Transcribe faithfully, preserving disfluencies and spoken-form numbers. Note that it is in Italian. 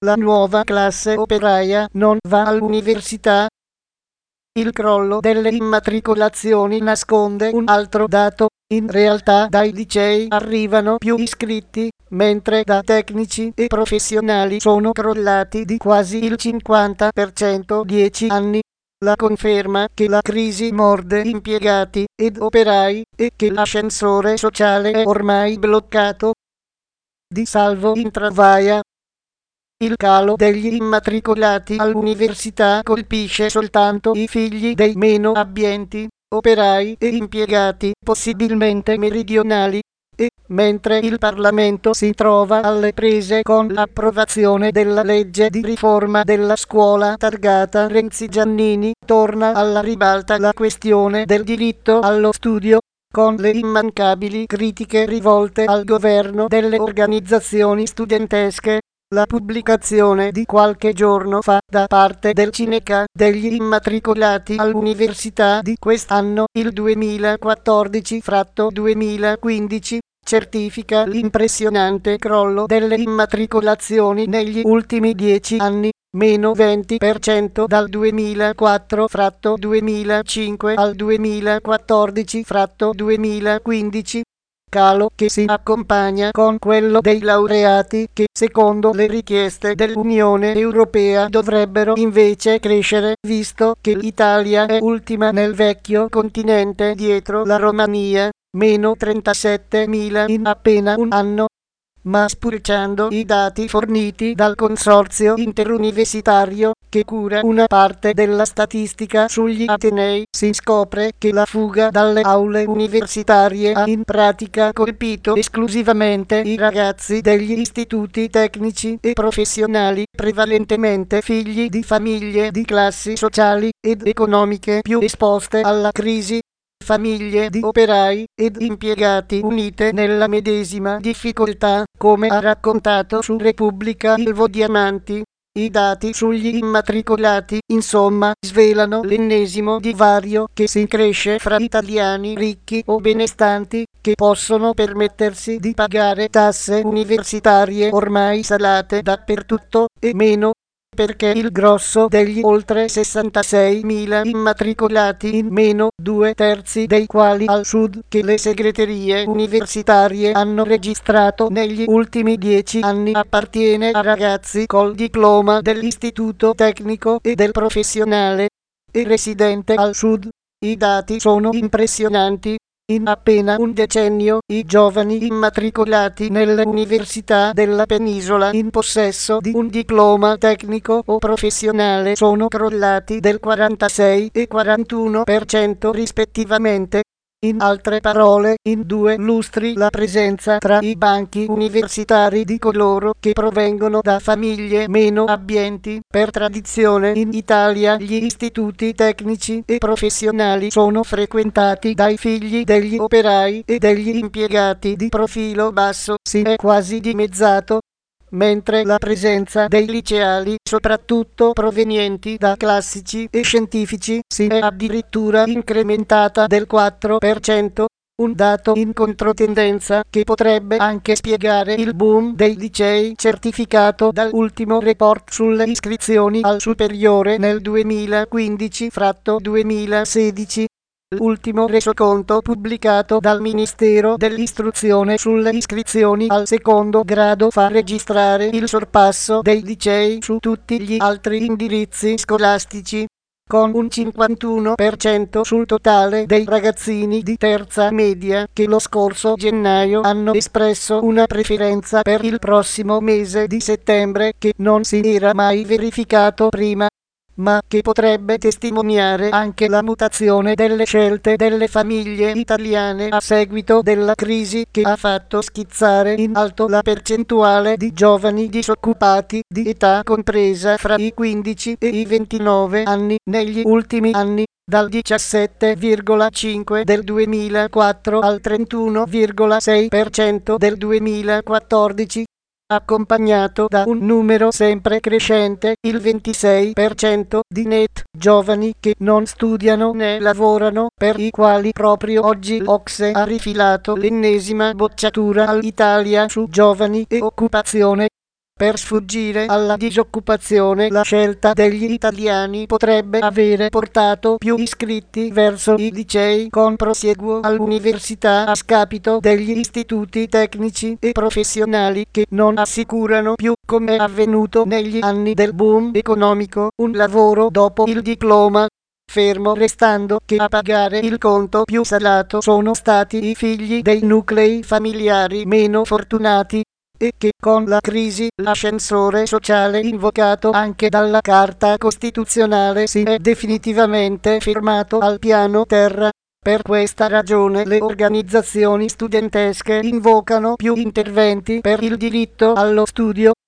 La nuova classe operaia non va all'università. Il crollo delle immatricolazioni nasconde un altro dato: in realtà dai licei arrivano più iscritti, mentre da tecnici e professionali sono crollati di quasi il cinquanta per cento dieci anni. La conferma che la crisi morde impiegati ed operai e che l'ascensore sociale è ormai bloccato. Di Salvo Intravaya. Il calo degli immatricolati all'università colpisce soltanto i figli dei meno abbienti, operai e impiegati, possibilmente meridionali, e, mentre il Parlamento si trova alle prese con l'approvazione della legge di riforma della scuola targata Renzi-Giannini, torna alla ribalta la questione del diritto allo studio, con le immancabili critiche rivolte al governo delle organizzazioni studentesche. La pubblicazione di qualche giorno fa da parte del Cineca degli immatricolati all'università di quest'anno, il duemilaquattordici duemilaquindici, certifica l'impressionante crollo delle immatricolazioni negli ultimi dieci anni, meno venti per cento dal duemilaquattro duemilacinque al duemilaquattordici duemilaquindici. Calo che si accompagna con quello dei laureati che, secondo le richieste dell'Unione Europea, dovrebbero invece crescere, visto che l'Italia è ultima nel vecchio continente dietro la Romania, meno trentasettemila in appena un anno. Ma spulciando i dati forniti dal Consorzio Interuniversitario, che cura una parte della statistica sugli atenei, si scopre che la fuga dalle aule universitarie ha in pratica colpito esclusivamente i ragazzi degli istituti tecnici e professionali, prevalentemente figli di famiglie di classi sociali ed economiche più esposte alla crisi. Famiglie di operai ed impiegati unite nella medesima difficoltà, come ha raccontato su Repubblica Ilvo Diamanti. I dati sugli immatricolati, insomma, svelano l'ennesimo divario che si cresce fra italiani ricchi o benestanti, che possono permettersi di pagare tasse universitarie ormai salate dappertutto, e meno, perché il grosso degli oltre sessantaseimila immatricolati, in meno due terzi dei quali al sud, che le segreterie universitarie hanno registrato negli ultimi dieci anni, appartiene a ragazzi col diploma dell'istituto tecnico e del professionale e residente al sud. I dati sono impressionanti. In appena un decennio, i giovani immatricolati nelle università della penisola in possesso di un diploma tecnico o professionale sono crollati del quarantasei e quarantuno per cento rispettivamente. In altre parole, in due lustri la presenza tra i banchi universitari di coloro che provengono da famiglie meno abbienti. Per tradizione in Italia gli istituti tecnici e professionali sono frequentati dai figli degli operai e degli impiegati di profilo basso, si è quasi dimezzato, mentre la presenza dei liceali, soprattutto provenienti da classici e scientifici, si è addirittura incrementata del quattro per cento, un dato in controtendenza che potrebbe anche spiegare il boom dei licei certificato dall'ultimo report sulle iscrizioni al superiore nel duemilaquindici duemilasedici. L'ultimo resoconto pubblicato dal Ministero dell'Istruzione sulle iscrizioni al secondo grado fa registrare il sorpasso dei licei su tutti gli altri indirizzi scolastici, con un cinquantuno per cento sul totale dei ragazzini di terza media che lo scorso gennaio hanno espresso una preferenza per il prossimo mese di settembre che non si era mai verificato prima, ma che potrebbe testimoniare anche la mutazione delle scelte delle famiglie italiane a seguito della crisi che ha fatto schizzare in alto la percentuale di giovani disoccupati di età compresa fra i quindici e i ventinove anni negli ultimi anni, dal diciassette virgola cinque del duemilaquattro al trentuno virgola sei per cento del duemilaquattordici. Accompagnato da un numero sempre crescente, il ventisei per cento di net giovani che non studiano né lavorano, per i quali proprio oggi l'O C S E ha rifilato l'ennesima bocciatura all'Italia su giovani e occupazione. Per sfuggire alla disoccupazione la scelta degli italiani potrebbe avere portato più iscritti verso i licei con prosieguo all'università a scapito degli istituti tecnici e professionali che non assicurano più, come è avvenuto negli anni del boom economico, un lavoro dopo il diploma. Fermo restando che a pagare il conto più salato sono stati i figli dei nuclei familiari meno fortunati, e che con la crisi l'ascensore sociale invocato anche dalla Carta Costituzionale si è definitivamente fermato al piano terra. Per questa ragione le organizzazioni studentesche invocano più interventi per il diritto allo studio,